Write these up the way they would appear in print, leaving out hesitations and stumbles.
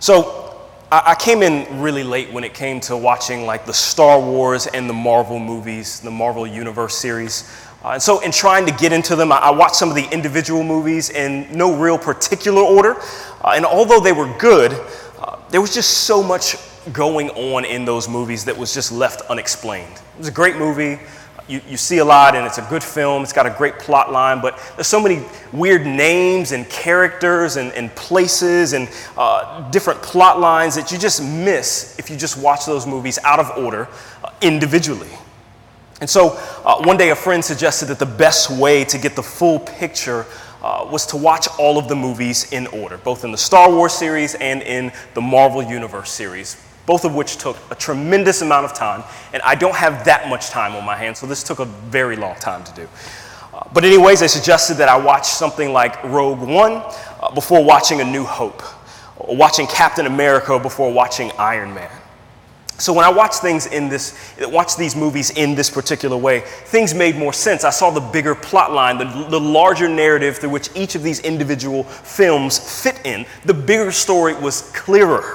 So I came in really late when it came to watching like the Star Wars and the Marvel movies, the Marvel Universe series. And so in trying to get into them, I watched some of the individual movies in no real particular order. And although they were good, there was just so much going on in those movies that was just left unexplained. It was a great movie. You see a lot, and it's a good film. It's got a great plot line, but there's so many weird names and characters and places and different plot lines that you just miss if you just watch those movies out of order individually. And so one day a friend suggested that the best way to get the full picture was to watch all of the movies in order, both in the Star Wars series and in the Marvel Universe series, both of which took a tremendous amount of time, and I don't have that much time on my hands, so this took a very long time to do. But anyways, they suggested that I watch something like Rogue One before watching A New Hope, or watching Captain America before watching Iron Man. So when I watched these movies in this particular way, things made more sense. I saw the bigger plot line, the larger narrative through which each of these individual films fit in. The bigger story was clearer.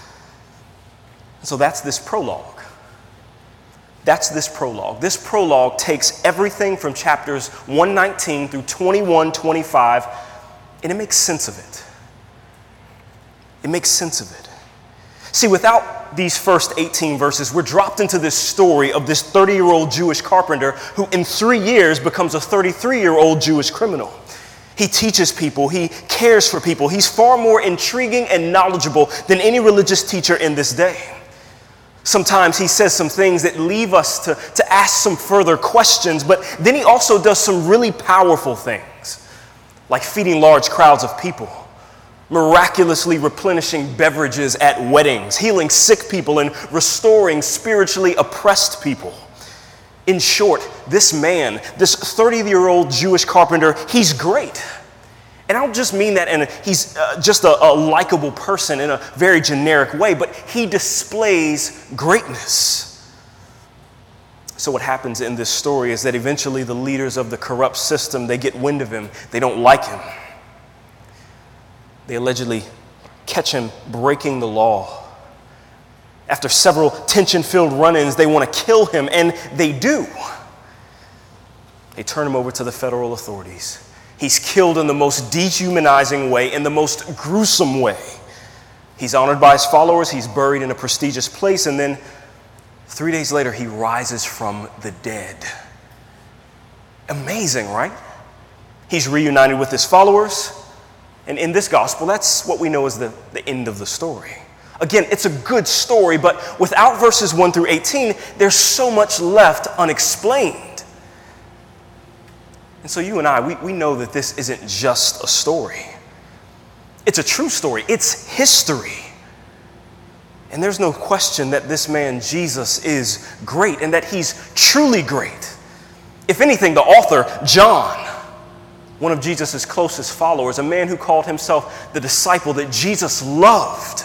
So that's this prologue. This prologue takes everything from chapters 119 through 21-25, and it makes sense of it. See, without these first 18 verses, we're dropped into this story of this 30-year-old Jewish carpenter who in 3 years becomes a 33-year-old Jewish criminal. He teaches people, he cares for people. He's far more intriguing and knowledgeable than any religious teacher in this day. Sometimes he says some things that leave us to ask some further questions, but then he also does some really powerful things, like feeding large crowds of people, miraculously replenishing beverages at weddings, healing sick people, and restoring spiritually oppressed people. In short, this man, this 30-year-old Jewish carpenter, he's great. And I don't just mean that, and he's just a likable person in a very generic way, but he displays greatness. So what happens in this story is that eventually the leaders of the corrupt system, they get wind of him. They don't like him. They allegedly catch him breaking the law. After several tension-filled run-ins, they want to kill him, and they do. They turn him over to the federal authorities. He's killed in the most dehumanizing way, in the most gruesome way. He's honored by his followers, he's buried in a prestigious place, and then 3 days later, he rises from the dead. Amazing, right? He's reunited with his followers, and in this gospel, that's what we know as the end of the story. Again, it's a good story, but without verses 1 through 18, there's so much left unexplained. And so you and I, we know that this isn't just a story. It's a true story. It's history. And there's no question that this man, Jesus, is great and that he's truly great. If anything, the author, John, one of Jesus' closest followers, a man who called himself the disciple that Jesus loved,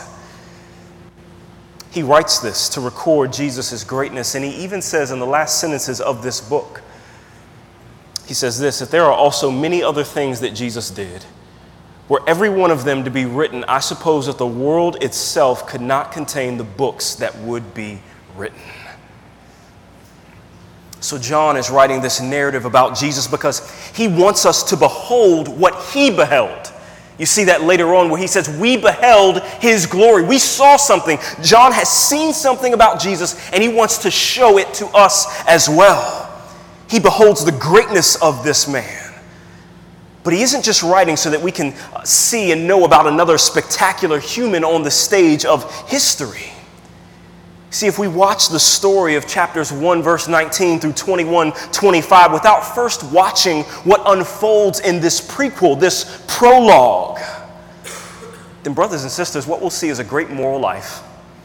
he writes this to record Jesus' greatness. And he even says in the last sentences of this book, he says this, that there are also many other things that Jesus did. Were every one of them to be written, I suppose that the world itself could not contain the books that would be written. So John is writing this narrative about Jesus because he wants us to behold what he beheld. You see that later on where he says, we beheld his glory. We saw something. John has seen something about Jesus, and he wants to show it to us as well. He beholds the greatness of this man. But he isn't just writing so that we can see and know about another spectacular human on the stage of history. See, if we watch the story of chapters 1, verse 19 through 21-25 without first watching what unfolds in this prequel, this prologue, then brothers and sisters, what we'll see is a great moral life,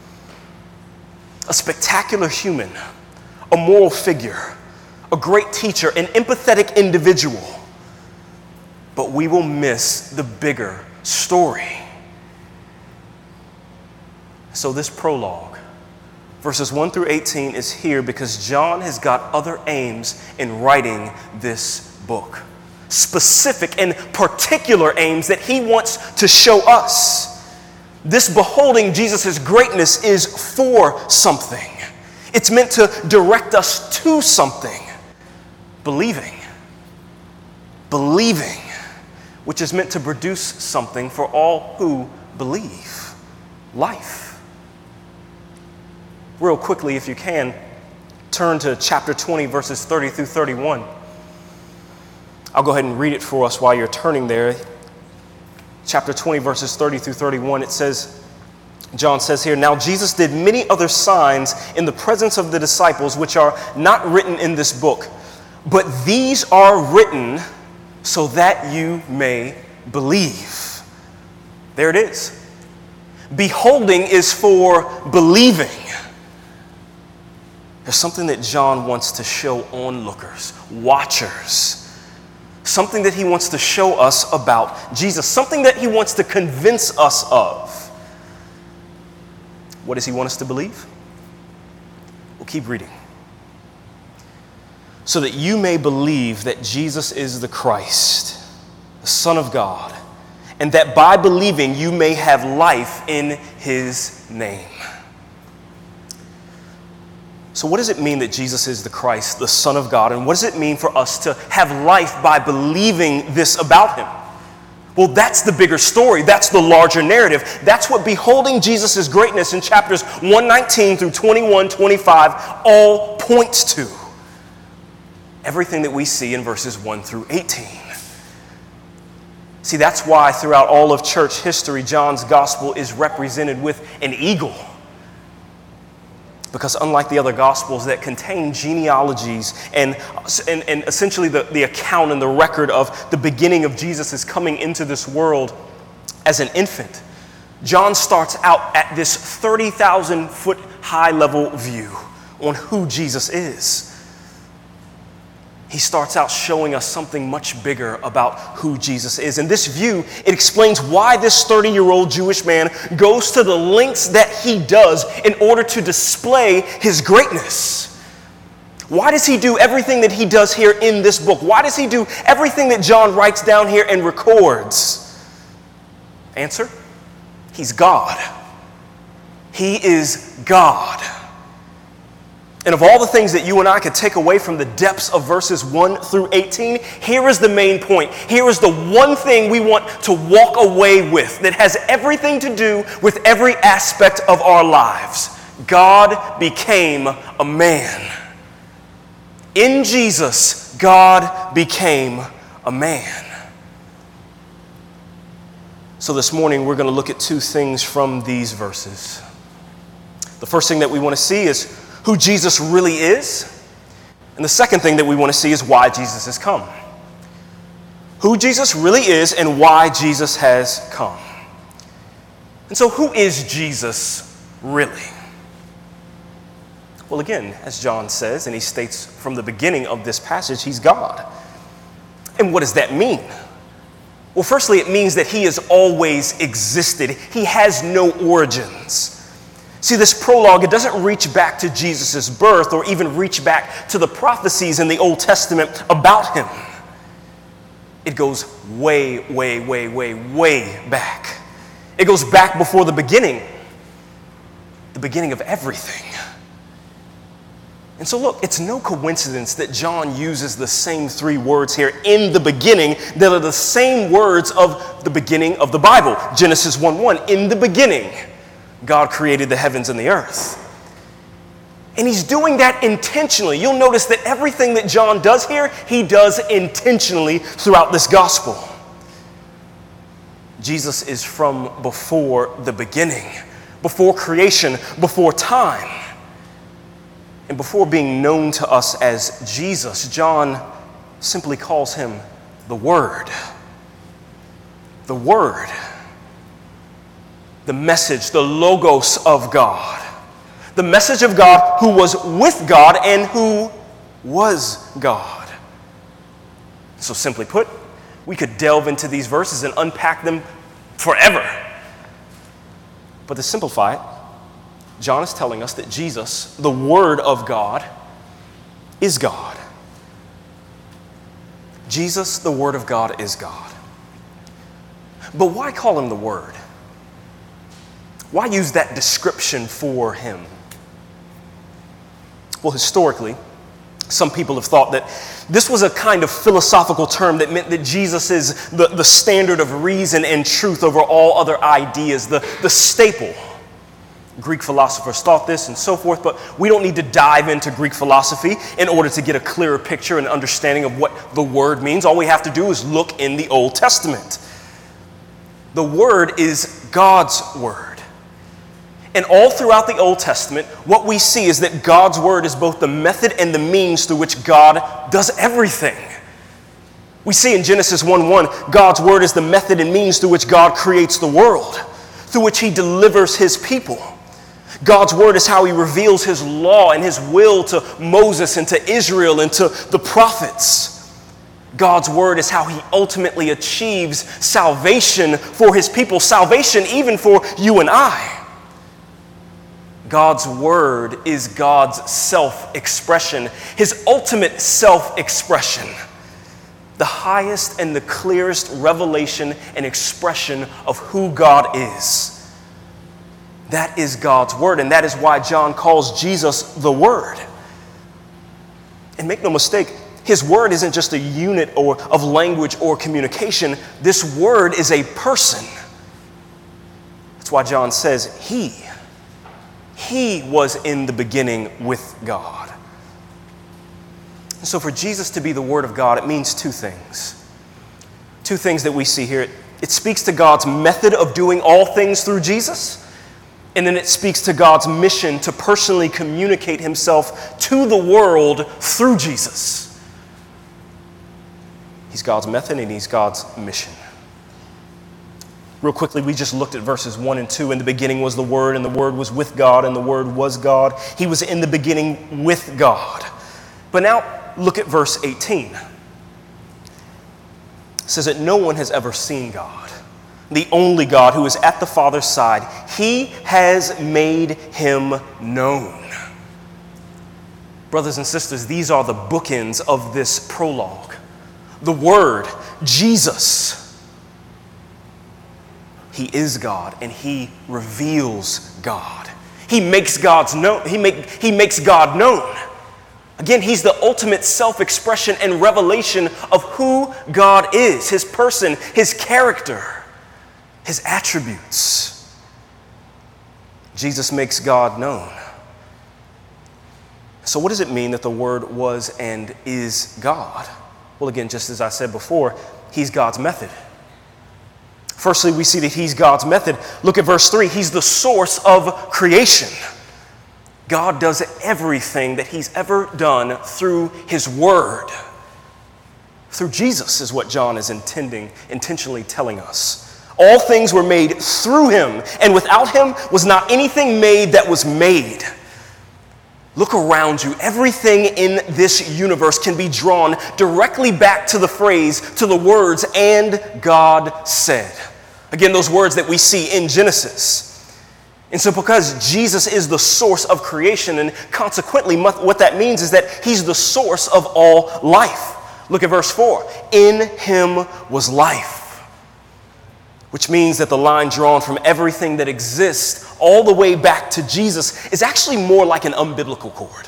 a spectacular human, a moral figure, a great teacher, an empathetic individual, but we will miss the bigger story. So this prologue, verses 1 through 18, is here because John has got other aims in writing this book. Specific and particular aims that he wants to show us. This beholding Jesus' greatness is for something. It's meant to direct us to something. Believing, which is meant to produce something for all who believe. Life. Real quickly, if you can, turn to chapter 20, verses 30 through 31. I'll go ahead and read it for us while you're turning there. Chapter 20, verses 30 through 31, it says, John says here, "Now Jesus did many other signs in the presence of the disciples, which are not written in this book. But these are written so that you may believe." There it is. Beholding is for believing. There's something that John wants to show onlookers, watchers. Something that he wants to show us about Jesus. Something that he wants to convince us of. What does he want us to believe? We'll keep reading. "So that you may believe that Jesus is the Christ, the Son of God, and that by believing you may have life in his name." So what does it mean that Jesus is the Christ, the Son of God, and what does it mean for us to have life by believing this about him? Well, that's the bigger story. That's the larger narrative. That's what beholding Jesus' greatness in chapters 119 through 21-25 all points to. Everything that we see in verses 1 through 18. See, that's why throughout all of church history, John's gospel is represented with an eagle. Because unlike the other gospels that contain genealogies and essentially the account and the record of the beginning of Jesus' coming into this world as an infant, John starts out at this 30,000-foot high level view on who Jesus is. He starts out showing us something much bigger about who Jesus is. In this view, it explains why this 30-year-old Jewish man goes to the lengths that he does in order to display his greatness. Why does he do everything that he does here in this book? Why does he do everything that John writes down here and records? Answer: he's God. He is God. And of all the things that you and I could take away from the depths of verses 1 through 18, here is the main point. Here is the one thing we want to walk away with that has everything to do with every aspect of our lives. God became a man. In Jesus, God became a man. So this morning, we're going to look at two things from these verses. The first thing that we want to see is who Jesus really is. And the second thing that we want to see is why Jesus has come. Who Jesus really is and why Jesus has come. And so who is Jesus really? Well, again, as John says, and he states from the beginning of this passage, he's God. And what does that mean? Well, firstly, it means that he has always existed. He has no origins. See, this prologue, it doesn't reach back to Jesus' birth or even reach back to the prophecies in the Old Testament about him. It goes way, way, way, way, way back. It goes back before the beginning of everything. And so look, it's no coincidence that John uses the same three words here in the beginning that are the same words of the beginning of the Bible. Genesis 1:1, in the beginning, God created the heavens and the earth. And he's doing that intentionally. You'll notice that everything that John does here, he does intentionally throughout this gospel. Jesus is from before the beginning, before creation, before time. And before being known to us as Jesus, John simply calls him the Word. The Word. The message, the logos of God. The message of God who was with God and who was God. So simply put, we could delve into these verses and unpack them forever. But to simplify it, John is telling us that Jesus, the Word of God, is God. Jesus, the Word of God, is God. But why call him the Word? Why use that description for him? Well, historically, some people have thought that this was a kind of philosophical term that meant that Jesus is the standard of reason and truth over all other ideas, the staple. Greek philosophers thought this and so forth, but we don't need to dive into Greek philosophy in order to get a clearer picture and understanding of what the word means. All we have to do is look in the Old Testament. The word is God's word. And all throughout the Old Testament, what we see is that God's word is both the method and the means through which God does everything. We see in Genesis 1:1, God's word is the method and means through which God creates the world, through which he delivers his people. God's word is how he reveals his law and his will to Moses and to Israel and to the prophets. God's word is how he ultimately achieves salvation for his people, salvation even for you and I. God's word is God's self-expression, his ultimate self-expression, the highest and the clearest revelation and expression of who God is. That is God's word, and that is why John calls Jesus the Word. And make no mistake, his word isn't just a unit of language or communication. This word is a person. That's why John says he was in the beginning with God. And so for Jesus to be the Word of God, it means two things. Two things that we see here. It speaks to God's method of doing all things through Jesus, and then it speaks to God's mission to personally communicate himself to the world through Jesus. He's God's method and he's God's mission. Real quickly, we just looked at verses 1 and 2. In the beginning was the Word, and the Word was with God, and the Word was God. He was in the beginning with God. But now, look at verse 18. It says that no one has ever seen God, the only God who is at the Father's side. He has made him known. Brothers and sisters, these are the bookends of this prologue. The Word, Jesus. He is God, and he reveals God. He makes God known. He makes God known. Again, he's the ultimate self-expression and revelation of who God is, his person, his character, his attributes. Jesus makes God known. So what does it mean that the Word was and is God? Well, again, just as I said before, he's God's method. Firstly, we see that he's God's method. Look at verse 3. He's the source of creation. God does everything that he's ever done through his word. Through Jesus is what John is intentionally telling us. All things were made through him, and without him was not anything made that was made. Look around you. Everything in this universe can be drawn directly back to the phrase, to the words, "and God said." Again, those words that we see in Genesis. And so because Jesus is the source of creation, and consequently what that means is that he's the source of all life. Look at verse 4. In him was life. Which means that the line drawn from everything that exists all the way back to Jesus is actually more like an umbilical cord.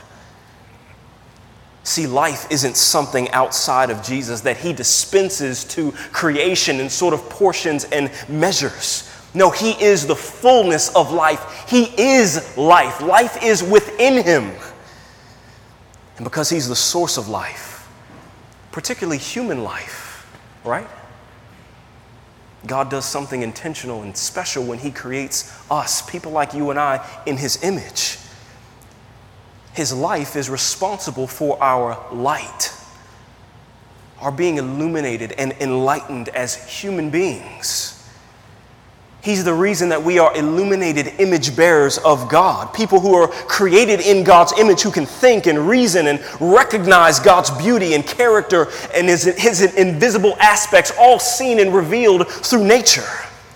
See, life isn't something outside of Jesus that he dispenses to creation in sort of portions and measures. No, he is the fullness of life. He is life. Life is within him. And because he's the source of life, particularly human life, right? God does something intentional and special when he creates us, people like you and I, in his image. His life is responsible for our light, our being illuminated and enlightened as human beings. He's the reason that we are illuminated image bearers of God, people who are created in God's image, who can think and reason and recognize God's beauty and character and his invisible aspects, all seen and revealed through nature.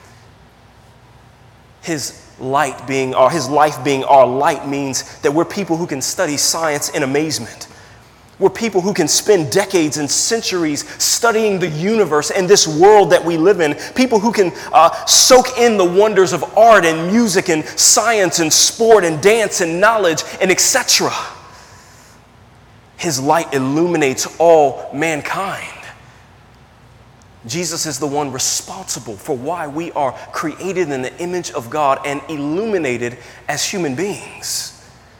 His life being our light means that we're people who can study science in amazement. We're people who can spend decades and centuries studying the universe and this world that we live in. People who can soak in the wonders of art and music and science and sport and dance and knowledge and etc. His light illuminates all mankind. Jesus is the one responsible for why we are created in the image of God and illuminated as human beings.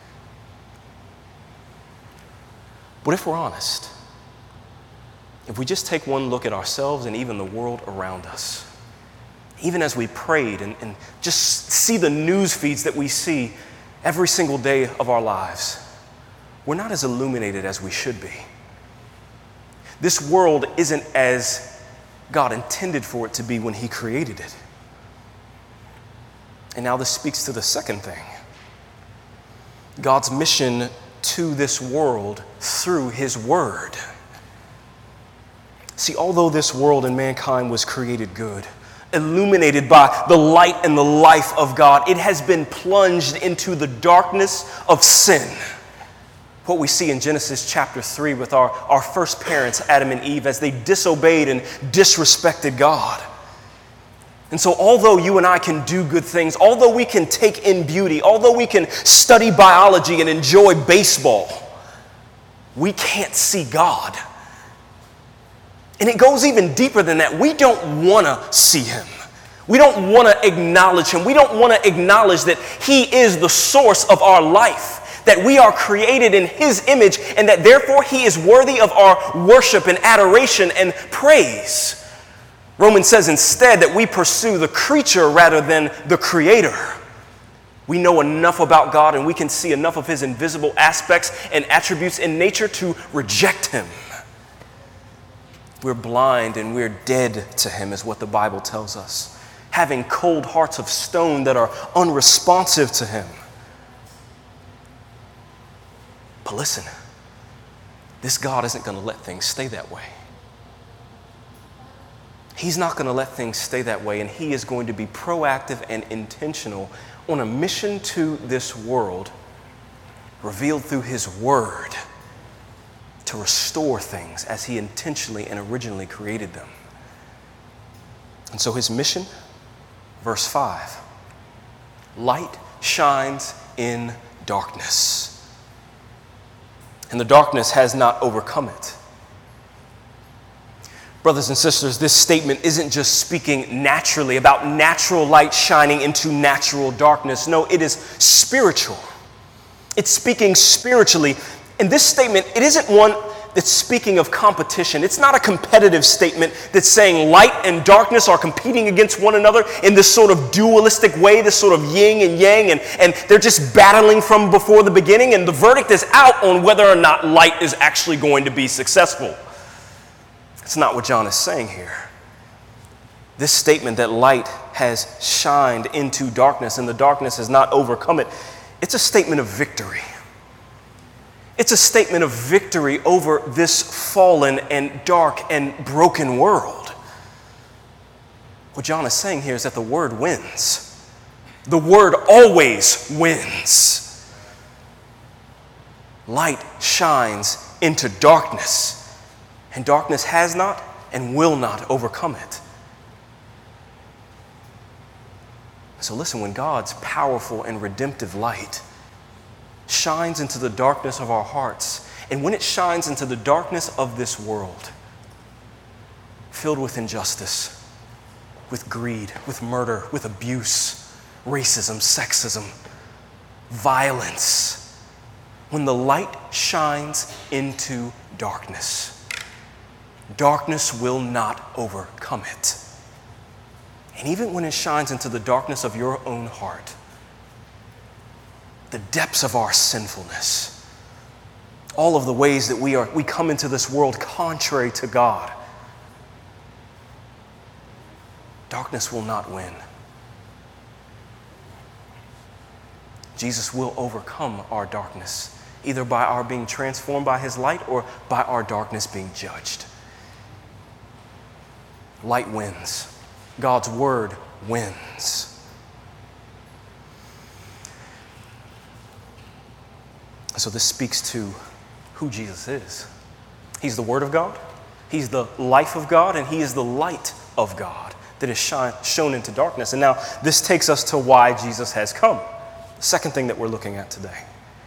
But if we're honest, if we just take one look at ourselves and even the world around us, even as we prayed and just see the news feeds that we see every single day of our lives, we're not as illuminated as we should be. This world isn't as God intended for it to be when He created it. And now this speaks to the second thing. God's mission to this world through His Word. See, although this world and mankind was created good, illuminated by the light and the life of God, it has been plunged into the darkness of sin. What we see in Genesis chapter 3 with our first parents, Adam and Eve, as they disobeyed and disrespected God. And so although you and I can do good things, although we can take in beauty, although we can study biology and enjoy baseball, we can't see God. And it goes even deeper than that. We don't want to see Him. We don't want to acknowledge Him. We don't want to acknowledge that He is the source of our life, that we are created in His image, and that therefore He is worthy of our worship and adoration and praise. Romans says instead that we pursue the creature rather than the Creator. We know enough about God and we can see enough of His invisible aspects and attributes in nature to reject Him. We're blind and we're dead to Him, is what the Bible tells us, having cold hearts of stone that are unresponsive to Him. But listen, this God isn't going to let things stay that way. He's not going to let things stay that way, and He is going to be proactive and intentional on a mission to this world, revealed through His Word, to restore things as He intentionally and originally created them. And so His mission, verse 5, light shines in darkness, and the darkness has not overcome it. Brothers and sisters, this statement isn't just speaking naturally about natural light shining into natural darkness. No, it is spiritual. It's speaking spiritually. And this statement, it isn't one that's speaking of competition. It's not a competitive statement that's saying light and darkness are competing against one another in this sort of dualistic way, this sort of yin and yang, and they're just battling from before the beginning, and the verdict is out on whether or not light is actually going to be successful. That's not what John is saying here. This statement that light has shined into darkness and the darkness has not overcome it, it's a statement of victory. It's a statement of victory over this fallen and dark and broken world. What John is saying here is that the Word wins. The Word always wins. Light shines into darkness, and darkness has not and will not overcome it. So listen, when God's powerful and redemptive light shines into the darkness of our hearts, and when it shines into the darkness of this world, filled with injustice, with greed, with murder, with abuse, racism, sexism, violence, when the light shines into darkness, darkness will not overcome it. And even when it shines into the darkness of your own heart, the depths of our sinfulness, all of the ways that we come into this world contrary to God, darkness will not win. Jesus will overcome our darkness, either by our being transformed by His light or by our darkness being judged. Light wins. God's Word wins. So this speaks to who Jesus is. He's the Word of God, He's the life of God, and He is the light of God that is shone into darkness. And now this takes us to why Jesus has come. The second thing that we're looking at today.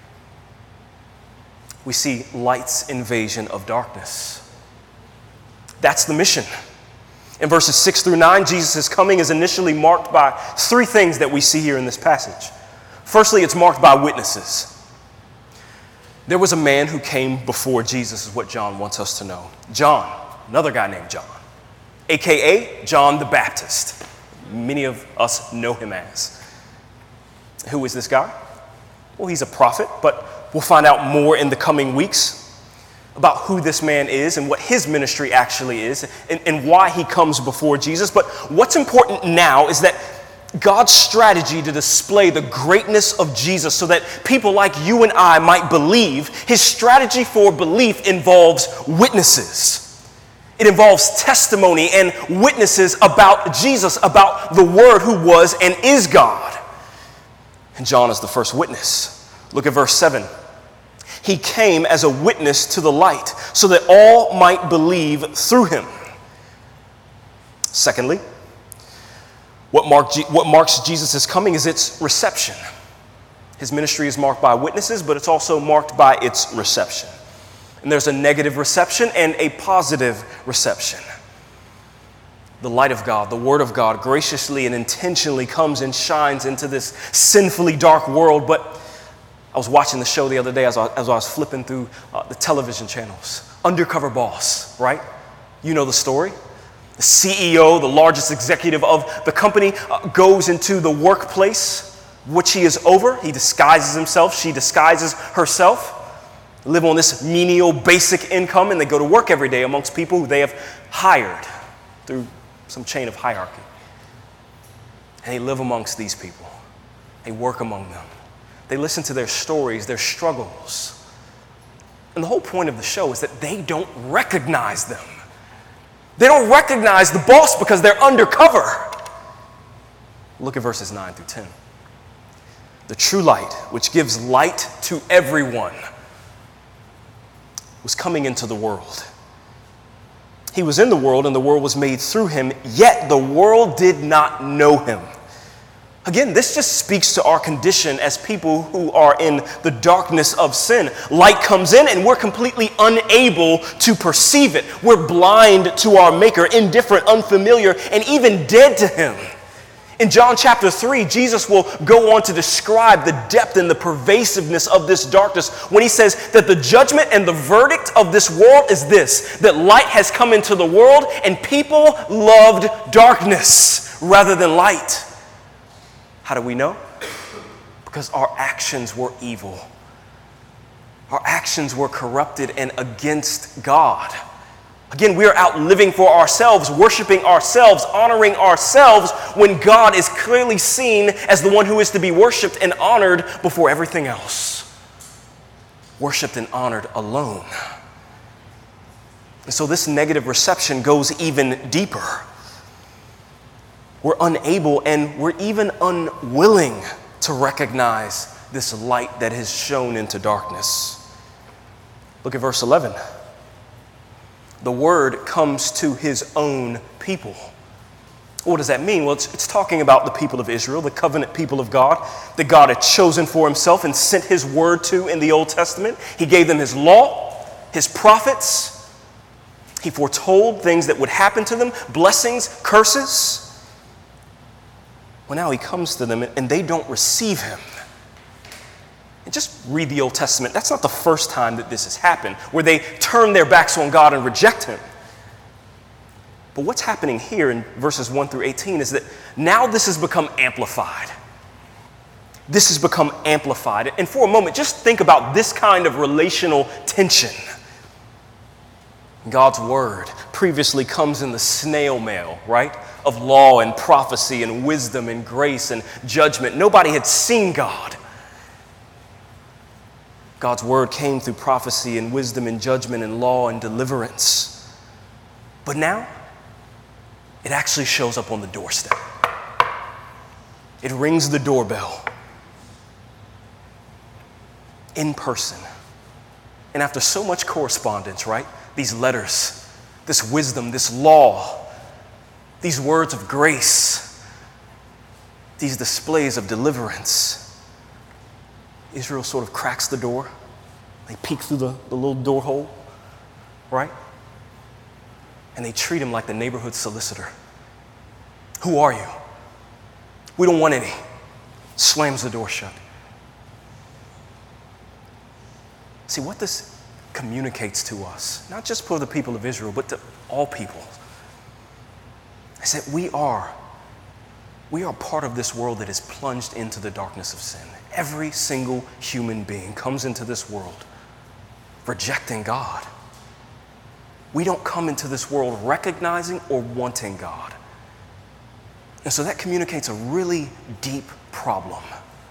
We see light's invasion of darkness. That's the mission. In verses 6 through 9, Jesus' coming is initially marked by three things that we see here in this passage. Firstly, it's marked by witnesses. There was a man who came before Jesus, is what John wants us to know. John, another guy named John, a.k.a. John the Baptist. Many of us know him as. Who is this guy? Well, he's a prophet, but we'll find out more in the coming weeks about who this man is and what his ministry actually is and why he comes before Jesus. But what's important now is that God's strategy to display the greatness of Jesus so that people like you and I might believe, his strategy for belief involves witnesses. It involves testimony and witnesses about Jesus, about the Word who was and is God. And John is the first witness. Look at verse 7. He came as a witness to the light so that all might believe through him. Secondly, what marks Jesus' coming is its reception. His ministry is marked by witnesses, but it's also marked by its reception. And there's a negative reception and a positive reception. The light of God, the Word of God, graciously and intentionally comes and shines into this sinfully dark world. But I was watching the show the other day as I was flipping through the television channels. Undercover Boss, right? You know the story. The CEO, the largest executive of the company, goes into the workplace, which he is over. He disguises himself. She disguises herself. They live on this menial, basic income, and they go to work every day amongst people who they have hired through some chain of hierarchy. And they live amongst these people. They work among them. They listen to their stories, their struggles. And the whole point of the show is that they don't recognize them. They don't recognize the boss because they're undercover. Look at verses 9 through 10. The true light, which gives light to everyone, was coming into the world. He was in the world, and the world was made through him, yet the world did not know him. Again, this just speaks to our condition as people who are in the darkness of sin. Light comes in and we're completely unable to perceive it. We're blind to our Maker, indifferent, unfamiliar, and even dead to him. In John chapter 3, Jesus will go on to describe the depth and the pervasiveness of this darkness when he says that the judgment and the verdict of this world is this, that light has come into the world and people loved darkness rather than light. How do we know? Because our actions were evil. Our actions were corrupted and against God. Again, we are out living for ourselves, worshiping ourselves, honoring ourselves when God is clearly seen as the one who is to be worshiped and honored before everything else. Worshiped and honored alone. And so this negative reception goes even deeper. We're unable and we're even unwilling to recognize this light that has shone into darkness. Look at verse 11. The word comes to his own people. What does that mean? Well, it's talking about the people of Israel, the covenant people of God, that God had chosen for himself and sent his word to in the Old Testament. He gave them his law, his prophets. He foretold things that would happen to them, blessings, curses. Well, now he comes to them and they don't receive him. And just read the Old Testament. That's not the first time that this has happened, where they turn their backs on God and reject him. But what's happening here in verses 1 through 18 is that now this has become amplified. This has become amplified. And for a moment, just think about this kind of relational tension. God's word previously comes in the snail mail, right? Of law and prophecy and wisdom and grace and judgment. Nobody had seen God. God's word came through prophecy and wisdom and judgment and law and deliverance. But now, it actually shows up on the doorstep. It rings the doorbell. In person. And after so much correspondence, right? these letters, this wisdom, this law, these words of grace, these displays of deliverance, Israel sort of cracks the door. They peek through the little door hole, right? And they treat him like the neighborhood solicitor. Who are you? We don't want any. Slams the door shut. See, what this communicates to us, not just for the people of Israel, but to all people, is that we are part of this world that is plunged into the darkness of sin. Every single human being comes into this world rejecting God. We don't come into this world recognizing or wanting God. And so that communicates a really deep problem.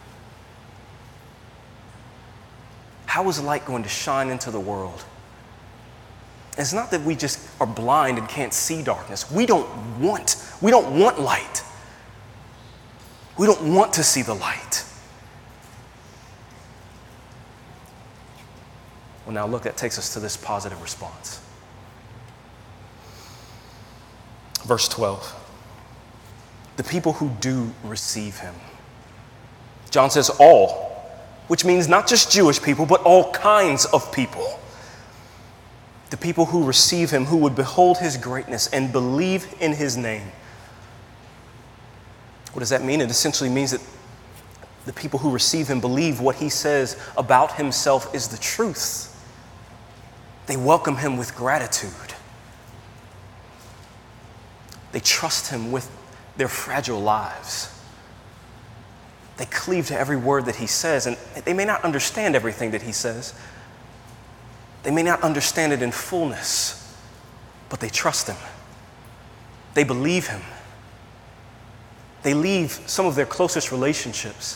How is light going to shine into the world? It's not that we just are blind and can't see darkness. We don't want light. We don't want to see the light. Well, now look, that takes us to this positive response. Verse 12. The people who do receive him. John says all, which means not just Jewish people, but all kinds of people. The people who receive him, who would behold his greatness and believe in his name. What does that mean? It essentially means that the people who receive him believe what he says about himself is the truth. They welcome him with gratitude. They trust him with their fragile lives. They cleave to every word that he says, and they may not understand everything that he says. They may not understand it in fullness, but they trust him. They believe him. They leave some of their closest relationships.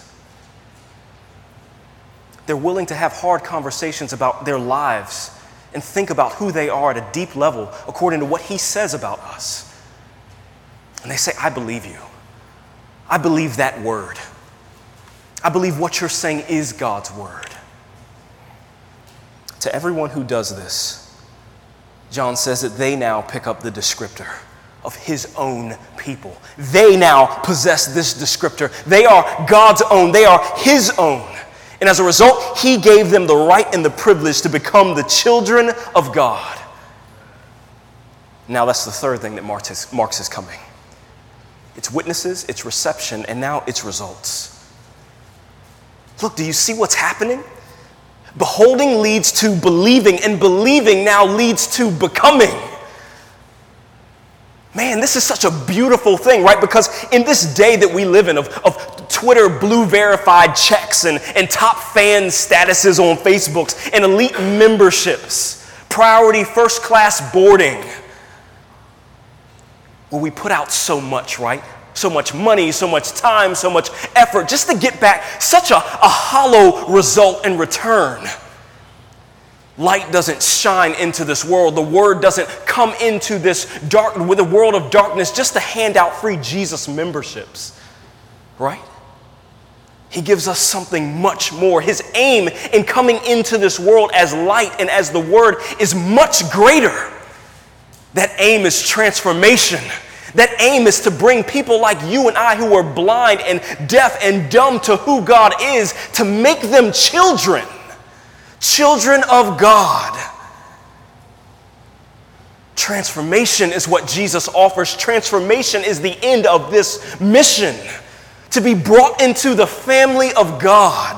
They're willing to have hard conversations about their lives and think about who they are at a deep level according to what he says about us. And they say, I believe you. I believe that word. I believe what you're saying is God's word. To everyone who does this, John says that they now pick up the descriptor of his own people. They now possess this descriptor. They are God's own. They are his own. And as a result, he gave them the right and the privilege to become the children of God. Now that's the third thing that marks his coming. Its witnesses, its reception, and now its results. Look, do you see what's happening? Beholding leads to believing, and believing now leads to becoming. Man, this is such a beautiful thing, right? Because in this day that we live in of Twitter blue verified checks and top fan statuses on Facebooks and elite memberships, priority first class boarding, where we put out so much, right? So much money, so much time, so much effort just to get back such a hollow result in return. Light doesn't shine into this world. The word doesn't come into this with a world of darkness just to hand out free Jesus memberships, right? He gives us something much more. His aim in coming into this world as light and as the word is much greater. That aim is transformation. That aim is to bring people like you and I who are blind and deaf and dumb to who God is, to make them children of God. Transformation is what Jesus offers. Transformation is the end of this mission, to be brought into the family of God.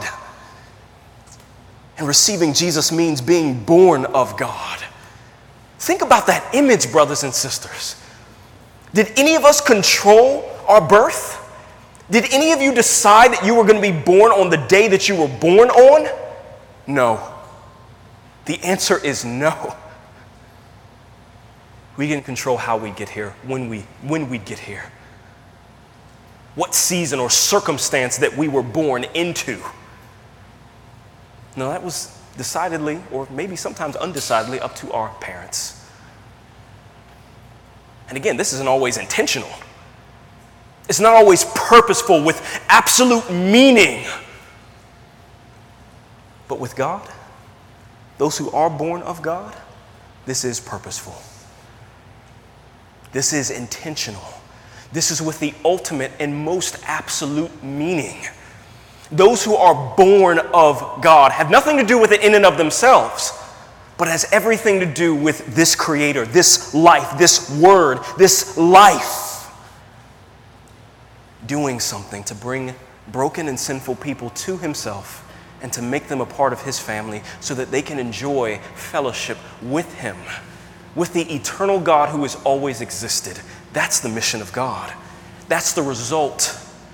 And receiving Jesus means being born of God. Think about that image, brothers and sisters. Did any of us control our birth? Did any of you decide that you were going to be born on the day that you were born on? No. The answer is no. We didn't control how we get here, when we get here. What season or circumstance that we were born into. No, that was decidedly, or maybe sometimes undecidedly, up to our parents. And again, this isn't always intentional. It's not always purposeful with absolute meaning. But with God, those who are born of God, This is purposeful. This is intentional. This is with the ultimate and most absolute meaning. Those who are born of God have nothing to do with it in and of themselves, but has everything to do with this Creator, this life, this Word, this life, doing something to bring broken and sinful people to Himself and to make them a part of His family so that they can enjoy fellowship with Him, with the eternal God who has always existed. That's the mission of God. That's the result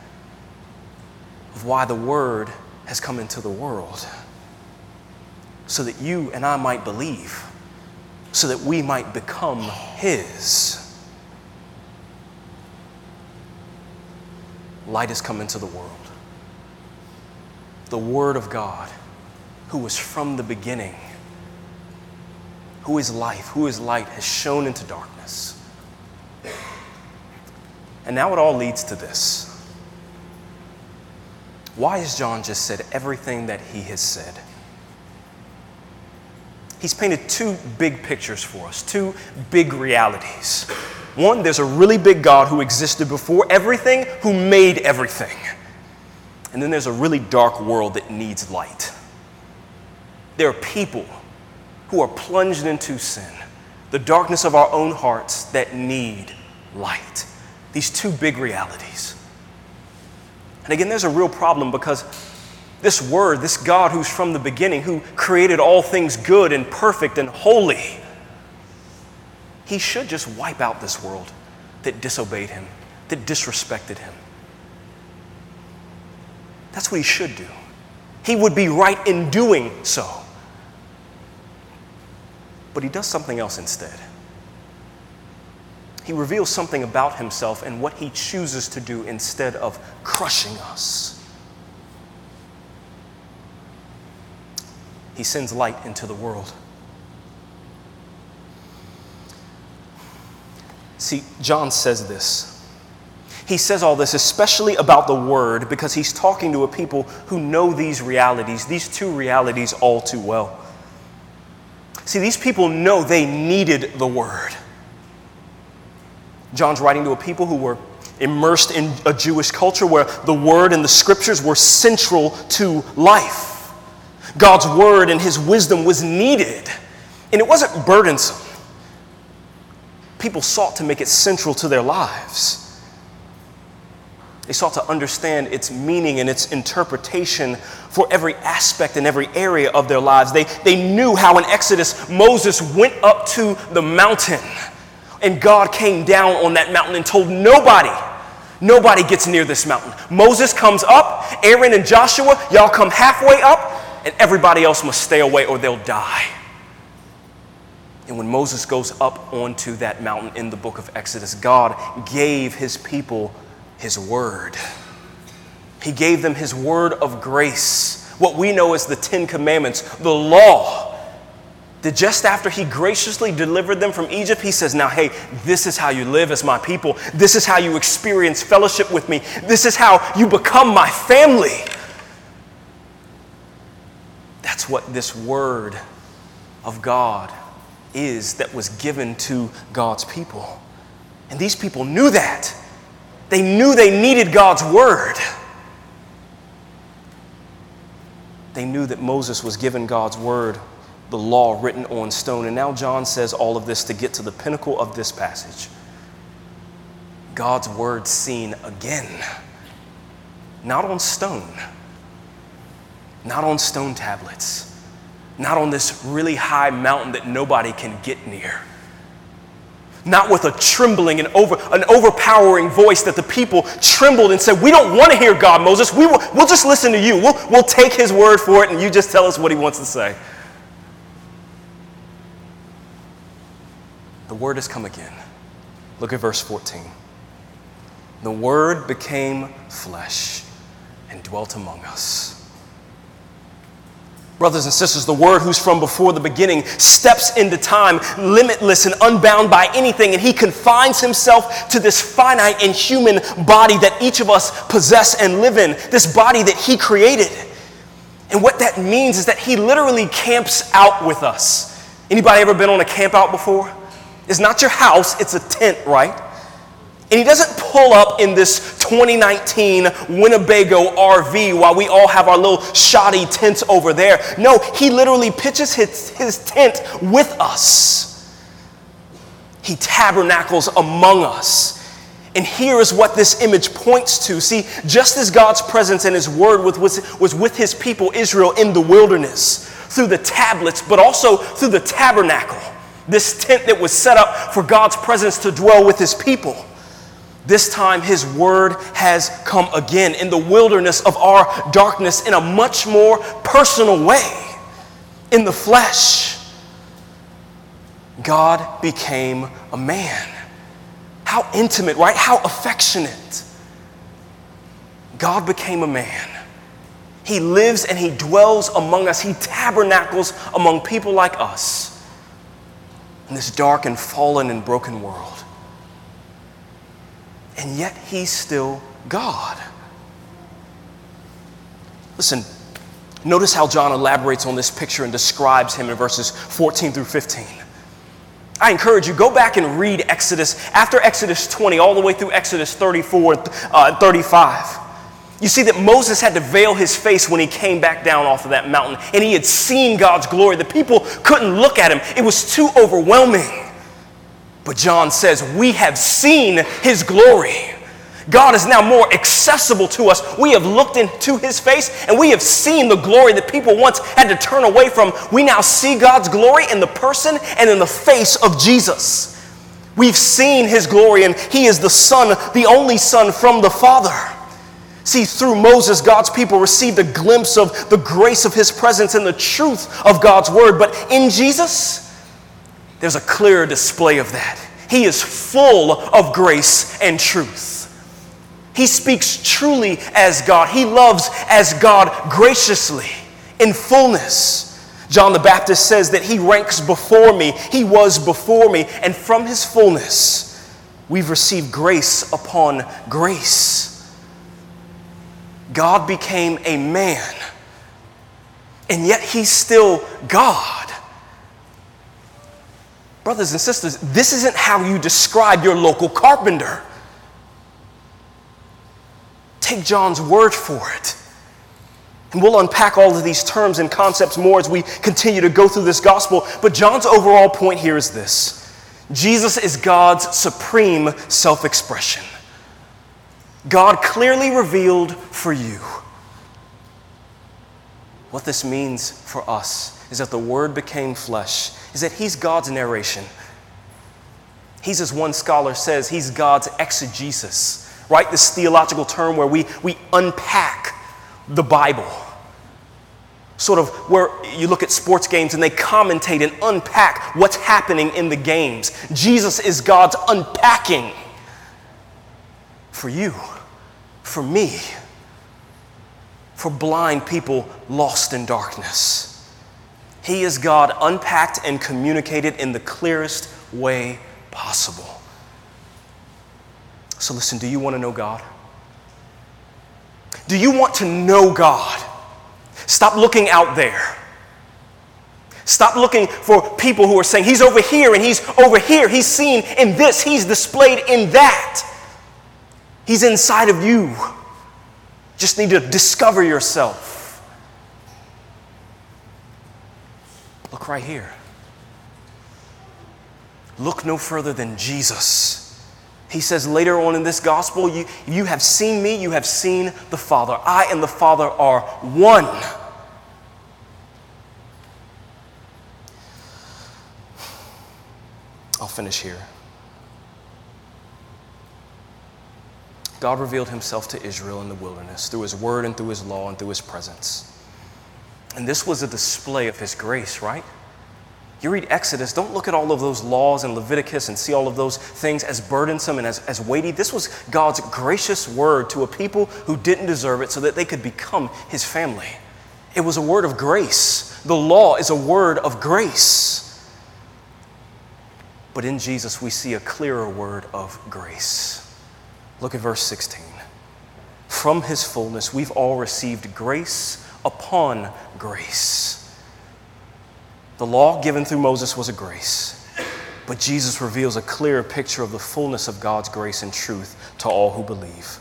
of why the Word has come into the world, so that you and I might believe, so that we might become His. Light has come into the world. The Word of God, who was from the beginning, who is life, who is light, has shone into darkness. And now it all leads to this. Why has John just said everything that he has said? He's painted two big pictures for us, two big realities. One, there's a really big God who existed before everything, who made everything. And then there's a really dark world that needs light. There are people who are plunged into sin, the darkness of our own hearts that need light. These two big realities. And again, there's a real problem because this Word, this God who's from the beginning, who created all things good and perfect and holy, He should just wipe out this world that disobeyed Him, that disrespected Him. That's what He should do. He would be right in doing so. But He does something else instead. He reveals something about Himself and what He chooses to do instead of crushing us. He sends light into the world. See, John says this. He says all this especially about the Word because he's talking to a people who know these realities, these two realities all too well. See, these people know they needed the Word. John's writing to a people who were immersed in a Jewish culture where the Word and the Scriptures were central to life. God's Word and His wisdom was needed, and it wasn't burdensome. People sought to make it central to their lives. They sought to understand its meaning and its interpretation for every aspect and every area of their lives. They knew how in Exodus Moses went up to the mountain and God came down on that mountain and told nobody gets near this mountain. Moses comes up, Aaron and Joshua, y'all come halfway up, and everybody else must stay away or they'll die. And when Moses goes up onto that mountain in the book of Exodus, God gave His people His Word. He gave them His word of grace, what we know as the Ten Commandments, the law. That just after He graciously delivered them from Egypt, He says, now, hey, this is how you live as my people. This is how you experience fellowship with me. This is how you become my family. That's what this Word of God is that was given to God's people. And these people knew that. They knew they needed God's Word. They knew that Moses was given God's Word, the law written on stone. And now John says all of this to get to the pinnacle of this passage. God's Word seen again. Not on stone. Not on stone tablets. Not on this really high mountain that nobody can get near. Not with a trembling and an overpowering voice that the people trembled and said, we don't want to hear God, Moses. We'll just listen to you. We'll take His word for it and you just tell us what He wants to say. The Word has come again. Look at verse 14. The Word became flesh and dwelt among us. Brothers and sisters, the Word who's from before the beginning steps into time, limitless and unbound by anything, and He confines Himself to this finite and human body that each of us possess and live in, this body that He created. And what that means is that He literally camps out with us Anybody ever been on a camp out before? It's not your house, it's a tent, right? And he doesn't pull up in this 2019 Winnebago RV while we all have our little shoddy tents over there. No, he literally pitches his tent with us. He tabernacles among us. And here is what this image points to. See, just as God's presence and his word was with his people Israel in the wilderness through the tablets, but also through the tabernacle, this tent that was set up for God's presence to dwell with his people. This time his word has come again in the wilderness of our darkness in a much more personal way. In the flesh, God became a man. How intimate, right? How affectionate. God became a man. He lives and he dwells among us. He tabernacles among people like us in this dark and fallen and broken world. And yet he's still God. Listen, notice how John elaborates on this picture and describes him in verses 14 through 15. I encourage you, go back and read Exodus, after Exodus 20, all the way through Exodus 34 and 35. You see that Moses had to veil his face when he came back down off of that mountain, and he had seen God's glory. The people couldn't look at him. It was too overwhelming. But John says, we have seen his glory. God is now more accessible to us. We have looked into his face and we have seen the glory that people once had to turn away from. We now see God's glory in the person and in the face of Jesus. We've seen his glory, and he is the Son, the only Son from the Father. See, through Moses, God's people received a glimpse of the grace of his presence and the truth of God's word. But in Jesus, there's a clear display of that. He is full of grace and truth. He speaks truly as God. He loves as God graciously, in fullness. John the Baptist says that he ranks before me. He was before me. And from his fullness, we've received grace upon grace. God became a man, and yet he's still God. Brothers and sisters, this isn't how you describe your local carpenter. Take John's word for it. And we'll unpack all of these terms and concepts more as we continue to go through this gospel. But John's overall point here is this: Jesus is God's supreme self-expression. God clearly revealed for you. What this means for us is that the Word became flesh, is that he's God's narration. He's, as one scholar says, he's God's exegesis, right? This theological term where we unpack the Bible. Sort of where you look at sports games and they commentate and unpack what's happening in the games. Jesus is God's unpacking for you, for me, for blind people lost in darkness. He is God unpacked and communicated in the clearest way possible. So listen, do you want to know God? Do you want to know God? Stop looking out there. Stop looking for people who are saying, he's over here and he's over here. He's seen in this. He's displayed in that. He's inside of you. Just need to discover yourself. Look right here. Look no further than Jesus. He says later on in this gospel, you have seen me, you have seen the Father. I and the Father are one. I'll finish here. God revealed himself to Israel in the wilderness through his word and through his law and through his presence. And this was a display of his grace, right? You read Exodus, don't look at all of those laws in Leviticus and see all of those things as burdensome and as weighty. This was God's gracious word to a people who didn't deserve it so that they could become his family. It was a word of grace. The law is a word of grace. But in Jesus, we see a clearer word of grace. Look at verse 16. From his fullness, we've all received grace upon grace. The law given through Moses was a grace, but Jesus reveals a clearer picture of the fullness of God's grace and truth to all who believe.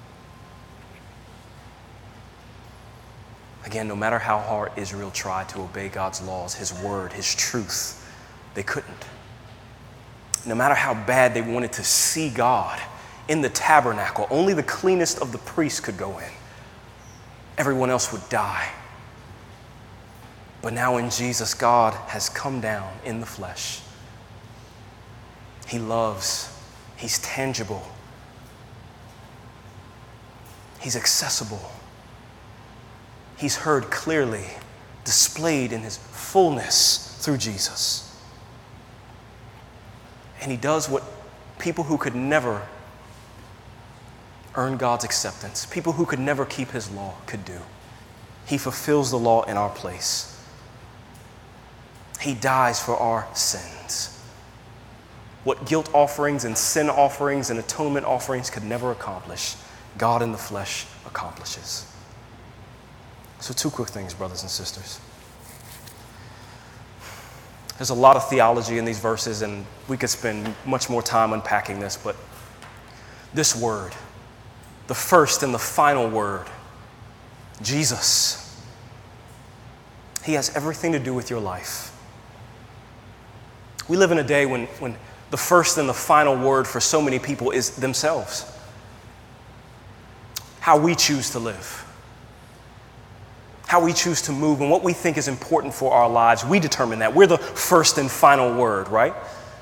Again, no matter how hard Israel tried to obey God's laws, his word, his truth, they couldn't. No matter how bad they wanted to see God in the tabernacle, only the cleanest of the priests could go in. Everyone else would die. But now in Jesus, God has come down in the flesh. He loves. He's tangible. He's accessible. He's heard clearly, displayed in his fullness through Jesus. And he does what people who could never earn God's acceptance, people who could never keep his law, could do. He fulfills the law in our place. He dies for our sins. What guilt offerings and sin offerings and atonement offerings could never accomplish, God in the flesh accomplishes. So 2 quick things, brothers and sisters. There's a lot of theology in these verses, and we could spend much more time unpacking this, but this word, the first and the final word, Jesus, he has everything to do with your life. We live in a day when the first and the final word for so many people is themselves. How we choose to live. How we choose to move and what we think is important for our lives. We determine that. We're the first and final word, right?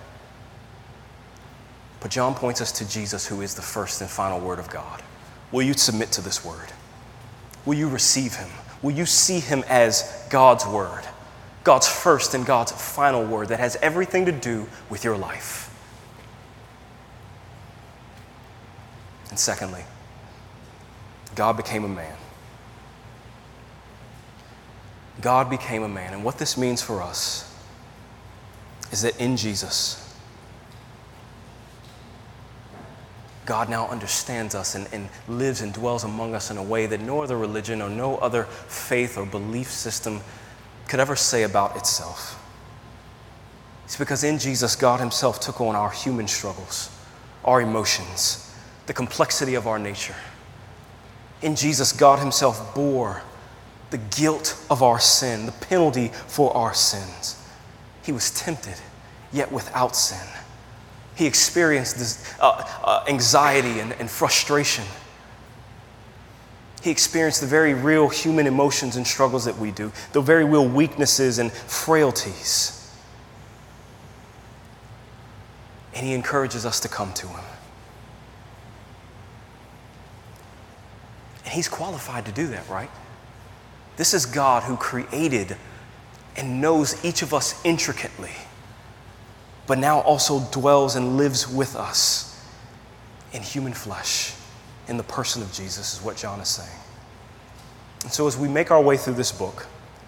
But John points us to Jesus, who is the first and final word of God. Will you submit to this word? Will you receive him? Will you see him as God's word? God's first and God's final word that has everything to do with your life. And secondly, God became a man. God became a man. And what this means for us is that in Jesus, God now understands us and lives and dwells among us in a way that no other religion or no other faith or belief system could ever say about itself. It's because in Jesus, God himself took on our human struggles, our emotions, the complexity of our nature. In Jesus, God himself bore the guilt of our sin, the penalty for our sins. He was tempted, yet without sin. He experienced this anxiety and frustration. He experienced the very real human emotions and struggles that we do, the very real weaknesses and frailties. And he encourages us to come to him. And he's qualified to do that, right? This is God who created and knows each of us intricately, but now also dwells and lives with us in human flesh, in the person of Jesus, is what John is saying. And so as we make our way through this book,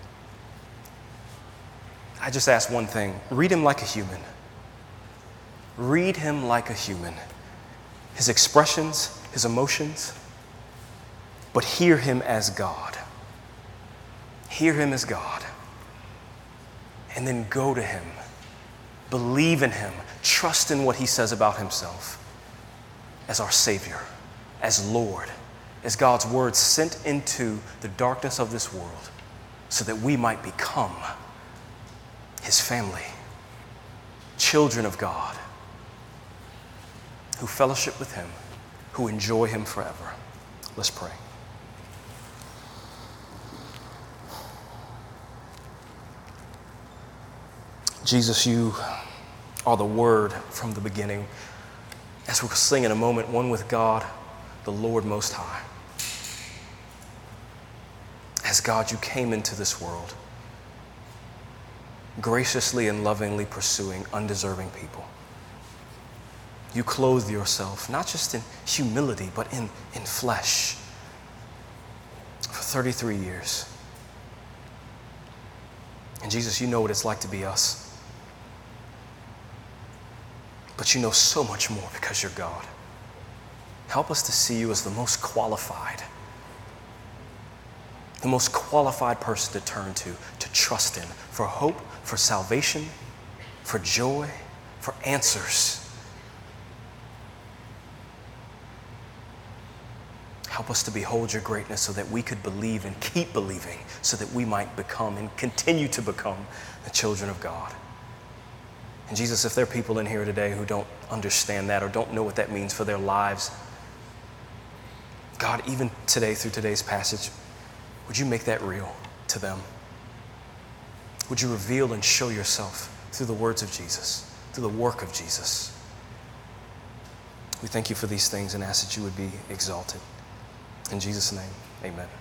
I just ask one thing. Read him like a human. Read him like a human. His expressions, his emotions, but hear him as God. Hear him as God. And then go to him. Believe in him. Trust in what he says about himself as our Savior, as Lord, as God's word sent into the darkness of this world so that we might become his family, children of God, who fellowship with him, who enjoy him forever. Let's pray. Jesus, you are the Word from the beginning. As we'll sing in a moment, one with God, the Lord Most High. As God, you came into this world, graciously and lovingly pursuing undeserving people. You clothed yourself, not just in humility, but in flesh for 33 years. And Jesus, you know what it's like to be us. But you know so much more because you're God. Help us to see you as the most qualified person to turn to trust in, for hope, for salvation, for joy, for answers. Help us to behold your greatness so that we could believe and keep believing, so that we might become and continue to become the children of God. And Jesus, if there are people in here today who don't understand that or don't know what that means for their lives, God, even today, through today's passage, would you make that real to them? Would you reveal and show yourself through the words of Jesus, through the work of Jesus? We thank you for these things and ask that you would be exalted. In Jesus' name, amen.